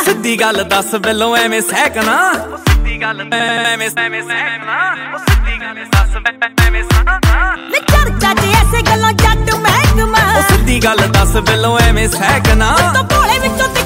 ਸਿੱਧੀ ਗੱਲ ਦੱਸ ਬਿੱਲੋ ਐਵੇਂ ਸਹਿਕਣਾ ਸਿੱਧੀ ਗੱਲ ਐਵੇਂ ਸਹਿਕਣਾ ਸਿੱਧੀ ਗੱਲ ਦੱਸ ਐਵੇਂ ਸਹਿਕਣਾ ਵੇ ਚਰਚਾ ਚ ਐਸੇ ਗੱਲੋਂ ਜੱਟ ਮਹਿਕਮਾ ਸਿੱਧੀ ਗੱਲ ਦੱਸ ਬਿੱਲੋ ਐਵੇਂ ਸਹਿਕਣਾ